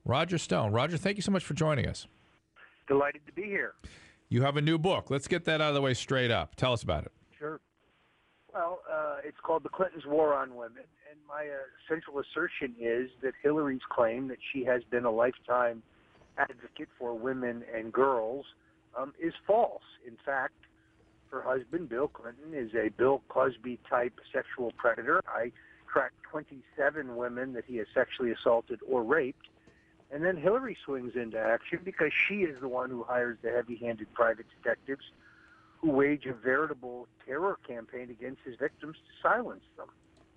Roger Stone. Roger, thank you so much for joining us. Delighted to be here. You have a new book. Let's get that out of the way straight up. Tell us about it. Sure. Well, it's called The Clintons' War on Women, and my essential assertion is that Hillary's claim that she has been a lifetime advocate for women and girls is false. In fact, her husband, Bill Clinton, is a Bill Cosby-type sexual predator. I tracked 27 women that he has sexually assaulted or raped. And then Hillary swings into action because she is the one who hires the heavy-handed private detectives who wage a veritable terror campaign against his victims to silence them.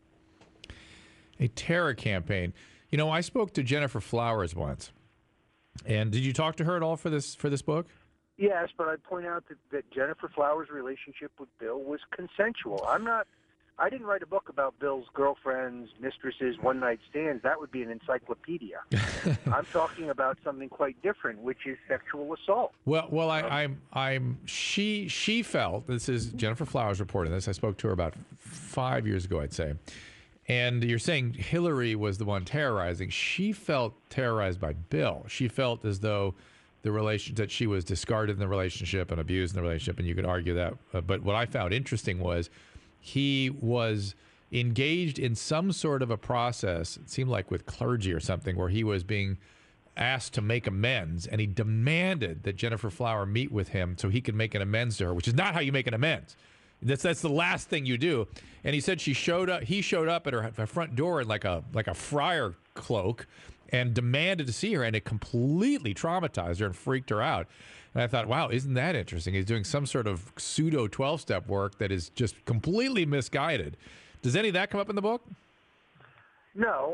A terror campaign. You know, I spoke to Jennifer Flowers once. And did you talk to her at all for this book? Yes, but I'd point out that Jennifer Flowers' relationship with Bill was consensual. I didn't write a book about Bill's girlfriends, mistresses, one-night stands. That would be an encyclopedia. I'm talking about something quite different, which is sexual assault. She felt, this is Jennifer Flowers reporting this. I spoke to her about 5 years ago, I'd say. And you're saying Hillary was the one terrorizing. She felt terrorized by Bill. She felt as though that she was discarded in the relationship and abused in the relationship, and you could argue that. But what I found interesting was he was engaged in some sort of a process, it seemed like with clergy or something, where he was being asked to make amends, and he demanded that Jennifer Flower meet with him so he could make an amends to her, which is not how you make an amends. That's the last thing you do. And he said he showed up at her front door in like a friar cloak and demanded to see her, and it completely traumatized her and freaked her out. And I thought, wow, isn't that interesting? He's doing some sort of pseudo 12-step work that is just completely misguided. Does any of that come up in the book? No.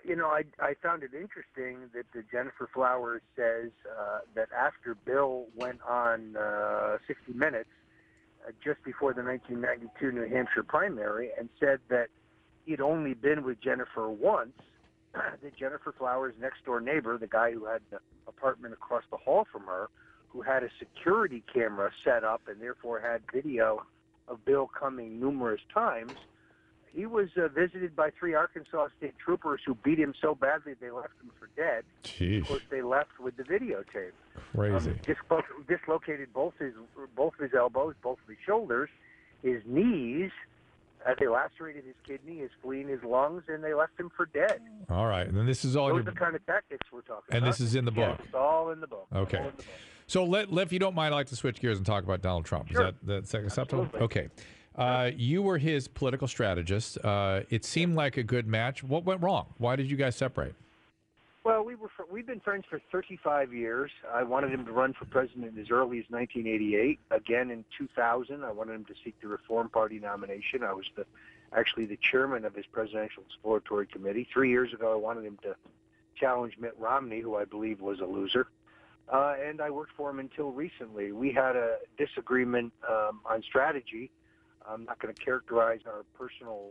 I found it interesting that Jennifer Flowers says that after Bill went on 60 Minutes, just before the 1992 New Hampshire primary, and said that he'd only been with Jennifer once, that Jennifer Flowers' next-door neighbor, the guy who had the apartment across the hall from her, who had a security camera set up and therefore had video of Bill coming numerous times, he was visited by 3 Arkansas State troopers who beat him so badly they left him for dead. Jeez. Of course, they left with the videotape. Crazy. Dislocated both of his elbows, both of his shoulders, his knees. They lacerated his kidney, his spleen, his lungs, and they left him for dead. All right. And then this is all Those are the kind of tactics we're talking about. And this is in the book. Yes, it's all in the book. Okay. All in the book. So, if you don't mind, I'd like to switch gears and talk about Donald Trump. Sure. Is that acceptable? Absolutely. Okay. You were his political strategist. It seemed like a good match. What went wrong? Why did you guys separate? Well, we've been friends for 35 years. I wanted him to run for president as early as 1988. Again, in 2000, I wanted him to seek the Reform Party nomination. I was actually the chairman of his presidential exploratory committee. 3 years ago, I wanted him to challenge Mitt Romney, who I believe was a loser. And I worked for him until recently. We had a disagreement on strategy. I'm not going to characterize our personal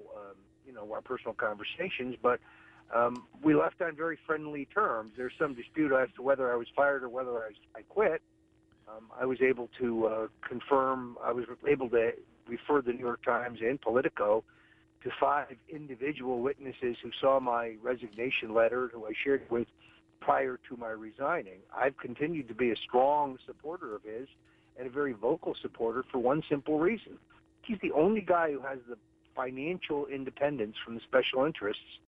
conversations, but we left on very friendly terms. There's some dispute as to whether I was fired or whether I quit. I was able to confirm. I was able to refer the New York Times and Politico to 5 individual witnesses who saw my resignation letter, who I shared with prior to my resigning. I've continued to be a strong supporter of his and a very vocal supporter for one simple reason. He's the only guy who has the financial independence from the special interests